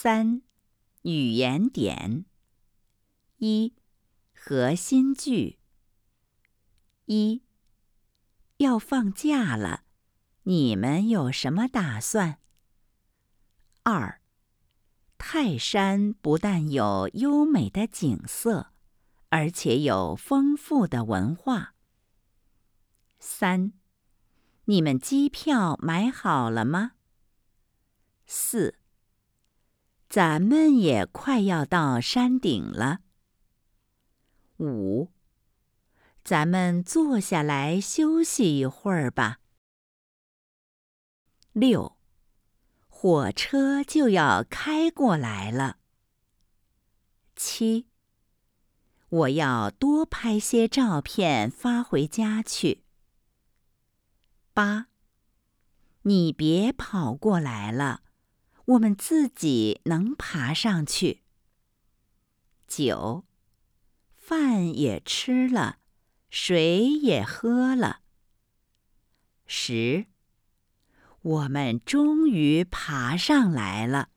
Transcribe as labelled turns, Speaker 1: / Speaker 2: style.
Speaker 1: 3. 语言点。1. 核心句。1. 要放假了，你们有什么打算？2. 泰山不但有优美的景色，而且有丰富的文化。3. 你们机票买好了吗？4. 咱们也快要到山顶了。5. 咱们坐下来休息一会儿吧。6. 火车就要开过来了。7. 我要多拍些照片发回家去。8. 你别跑过来了，我们自己能爬上去。9. 饭也吃了，水也喝了。10. 我们终于爬上来了。